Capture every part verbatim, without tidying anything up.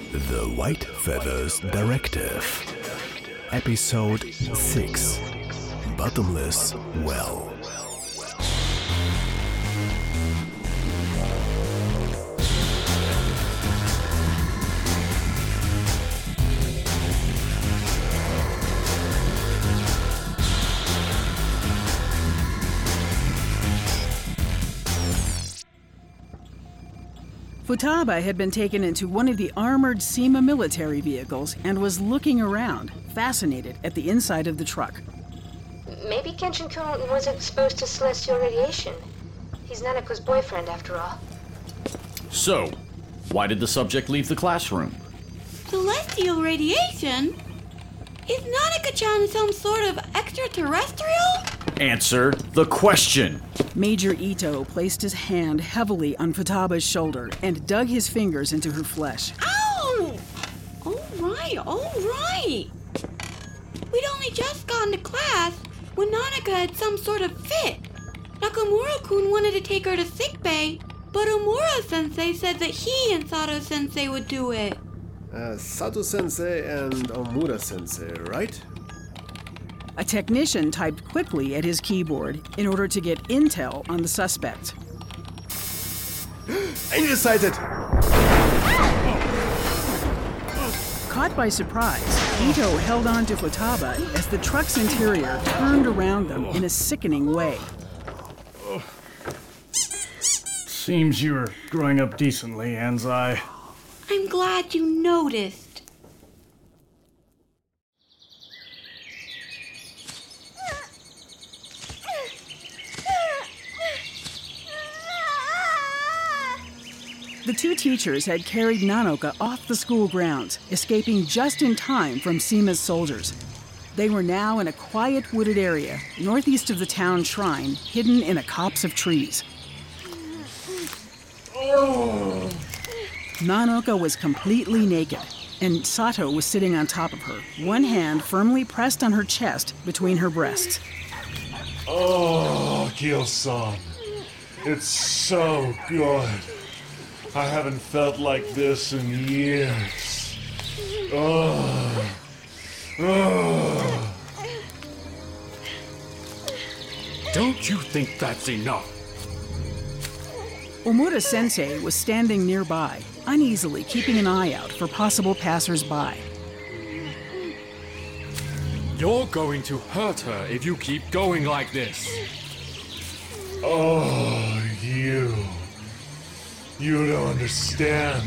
The White Feathers Directive. Episode six. Bottomless Well. Futaba had been taken into one of the armored SEMA military vehicles and was looking around, fascinated at the inside of the truck. Maybe Kenshin-kun was exposed to celestial radiation. He's Nanako's boyfriend, after all. So, why did the subject leave the classroom? Celestial radiation? Is Nanako-chan some sort of extraterrestrial? Answer the question! Major Ito placed his hand heavily on Futaba's shoulder and dug his fingers into her flesh. Ow! All right, all right. We'd only just gone to class when Nanako had some sort of fit. Nakamura-kun wanted to take her to sickbay, but Omura-sensei said that he and Sato-sensei would do it. Uh, Sato-sensei and Omura-sensei, right? A technician typed quickly at his keyboard in order to get intel on the suspect. Angel sighted! Caught by surprise, Ito held on to Futaba as the truck's interior turned around them in a sickening way. Seems you're growing up decently, Anzai. I'm glad you noticed. The two teachers had carried Nanoka off the school grounds, escaping just in time from SEMA's soldiers. They were now in a quiet wooded area, northeast of the town shrine, hidden in a copse of trees. Oh. Nanoka was completely naked, and Sato was sitting on top of her, one hand firmly pressed on her chest between her breasts. Oh, Gil-san, it's so good. I haven't felt like this in years. Oh. Oh. Don't you think that's enough? Omura-sensei was standing nearby, uneasily keeping an eye out for possible passers-by. You're going to hurt her if you keep going like this. Oh, you. You don't understand.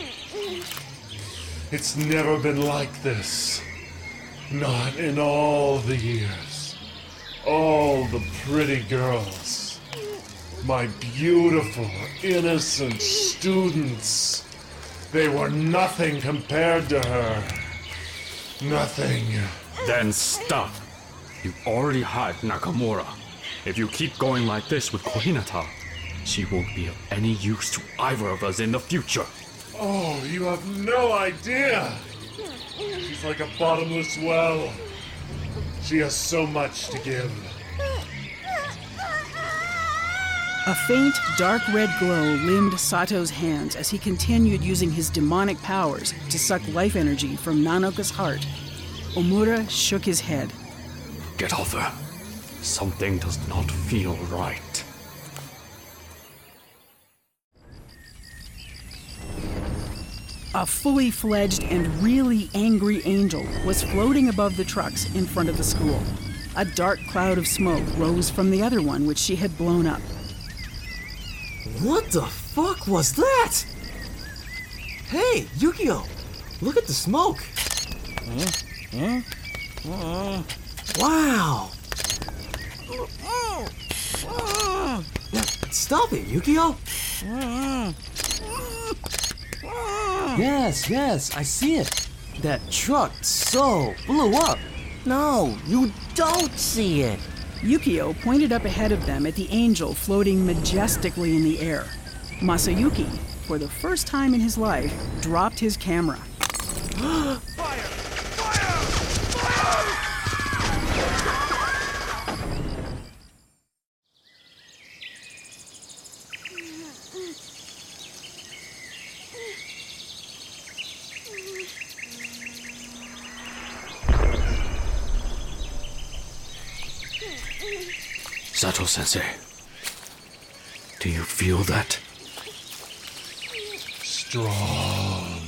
It's never been like this. Not in all the years. All the pretty girls. My beautiful, innocent students. They were nothing compared to her. Nothing. Then stop. You've already had Nakamura. If you keep going like this with Kohinata, she won't be of any use to either of us in the future. Oh, you have no idea. She's like a bottomless well. She has so much to give. A faint, dark red glow limned Sato's hands as he continued using his demonic powers to suck life energy from Nanoka's heart. Omura shook his head. Get off her. Something does not feel right. A fully fledged and really angry angel was floating above the trucks in front of the school. A dark cloud of smoke rose from the other one, which she had blown up. What the fuck was that? Hey, Yukio, look at the smoke. Huh? Huh? Uh. Wow. Now, stop it, Yukio. Yes, yes, I see it. That truck so blew up. No, you don't see it. Yukio pointed up ahead of them at the angel floating majestically in the air. Masayuki, for the first time in his life, dropped his camera. Fire! Fire! Fire! Sato-sensei, do you feel that? Strong.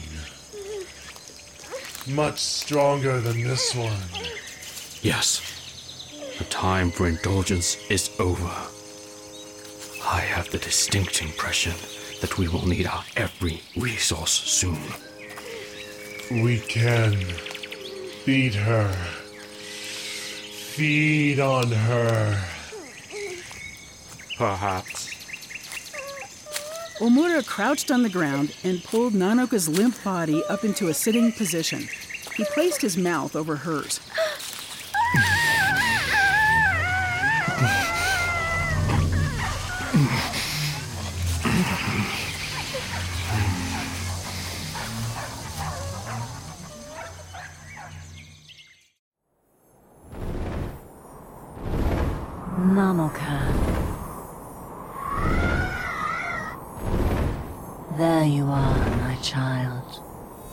Much stronger than this one. Yes. The time for indulgence is over. I have the distinct impression that we will need our every resource soon. We can beat her. Feed on her. Perhaps. Omura crouched on the ground and pulled Nanoka's limp body up into a sitting position. He placed his mouth over hers. Nanoka. There you are, my child.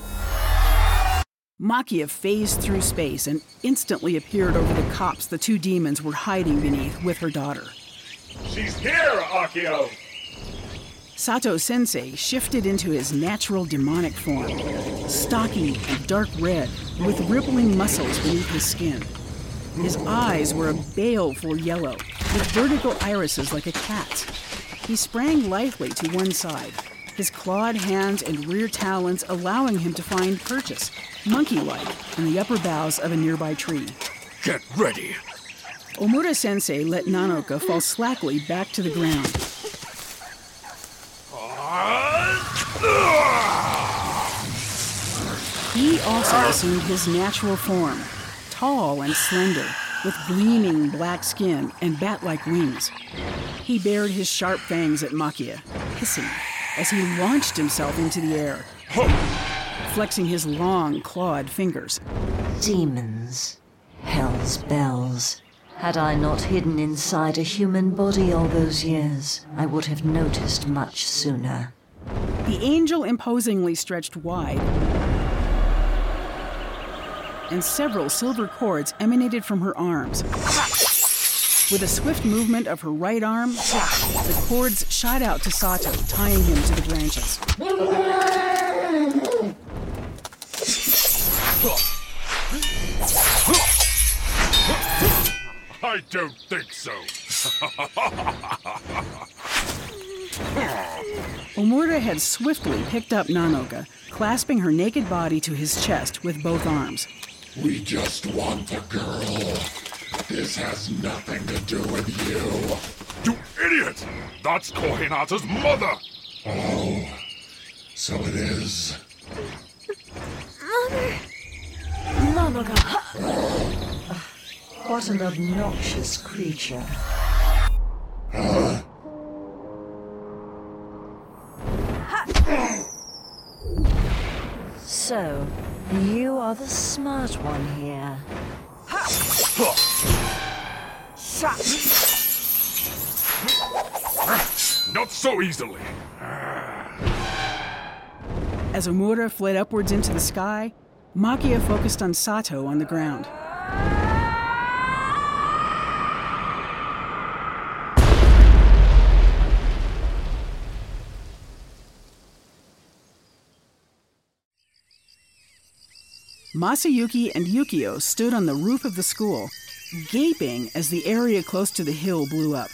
Makia phased through space and instantly appeared over the copse the two demons were hiding beneath with her daughter. She's here, Akio! Sato-sensei shifted into his natural demonic form, stocky and dark red, with rippling muscles beneath his skin. His eyes were a baleful yellow, with vertical irises like a cat's. He sprang lithely to one side, his clawed hands and rear talons allowing him to find purchase, monkey-like, in the upper boughs of a nearby tree. Get ready! Omura-sensei let Nanoka fall slackly back to the ground. He also assumed his natural form, tall and slender, with gleaming black skin and bat-like wings. He bared his sharp fangs at Makia, hissing as he launched himself into the air, flexing his long, clawed fingers. Demons. Hell's bells. Had I not hidden inside a human body all those years, I would have noticed much sooner. The angel imposingly stretched wide, and several silver cords emanated from her arms. With a swift movement of her right arm, the cords shot out to Sato, tying him to the branches. I don't think so. Omura had swiftly picked up Nanoka, clasping her naked body to his chest with both arms. We just want the girl. This has nothing to do with you. You idiot! That's Kohinata's mother! Oh, so it is. Mother! Nanoka! What an obnoxious creature. Huh? So, you are the smart one here. Not so easily. As Omura fled upwards into the sky, Makia focused on Sato on the ground. Masayuki and Yukio stood on the roof of the school, gaping as the area close to the hill blew up.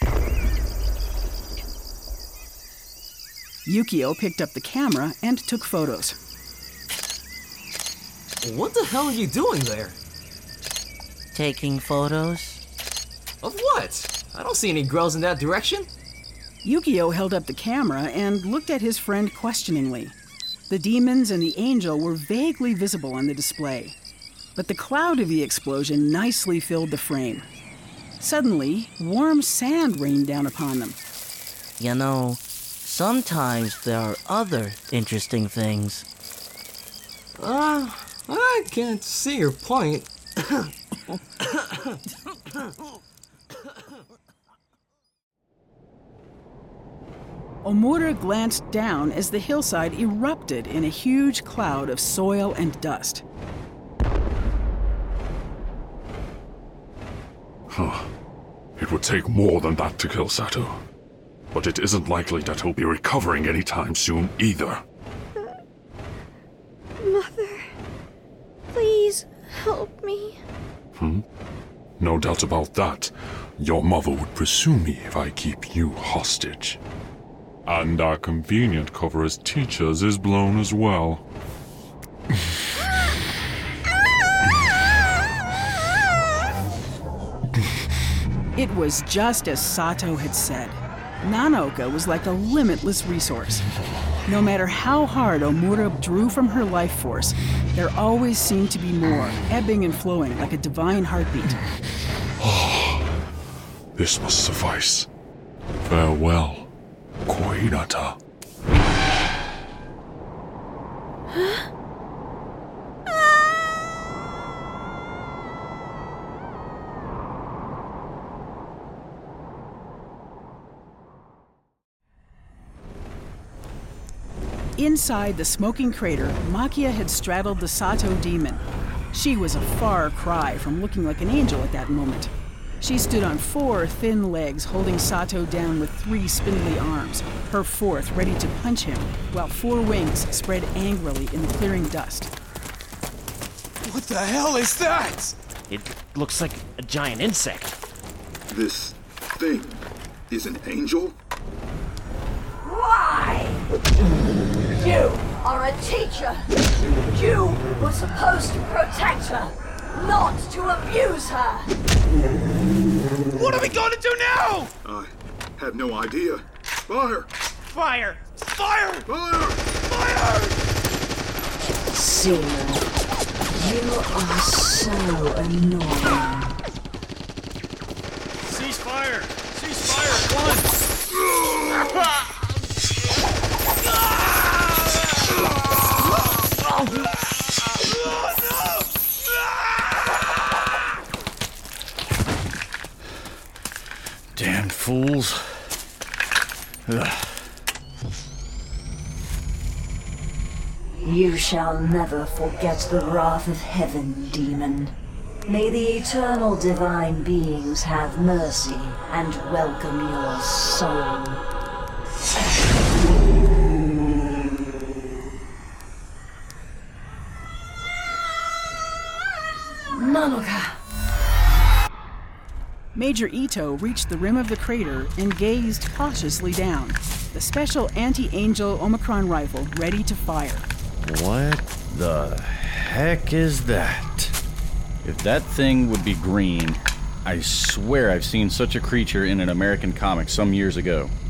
Yukio picked up the camera and took photos. What the hell are you doing there? Taking photos? Of what? I don't see any girls in that direction. Yukio held up the camera and looked at his friend questioningly. The demons and the angel were vaguely visible on the display, but the cloud of the explosion nicely filled the frame. Suddenly, warm sand rained down upon them. You know, sometimes there are other interesting things. Uh, I can't see your point. Omura glanced down as the hillside erupted in a huge cloud of soil and dust. Huh. It would take more than that to kill Sato. But it isn't likely that he'll be recovering anytime soon either. Mother, please help me. Hmm? No doubt about that. Your mother would pursue me if I keep you hostage. And our convenient cover as teachers is blown as well. It was just as Sato had said. Nanoka was like a limitless resource. No matter how hard Omura drew from her life force, there always seemed to be more, ebbing and flowing like a divine heartbeat. This must suffice. Farewell, Kohinata. Huh? Inside the smoking crater, Makia had straddled the Sato demon. She was a far cry from looking like an angel at that moment. She stood on four thin legs, holding Sato down with three spindly arms, her fourth ready to punch him, while four wings spread angrily in the clearing dust. What the hell is that? It looks like a giant insect. This thing is an angel? Why? You are a teacher. You were supposed to protect her, not to abuse her. What are we going to do now? I have no idea. Fire! Fire! Fire! Fire! Fire! Seaman, you are so annoying. Cease fire! Cease fire at once! Damned fools. Ugh. You shall never forget the wrath of heaven, demon. May the eternal divine beings have mercy and welcome your soul. Nanoka! Major Ito reached the rim of the crater and gazed cautiously down, the special anti-angel Omicron rifle ready to fire. What the heck is that? If that thing would be green, I swear I've seen such a creature in an American comic some years ago.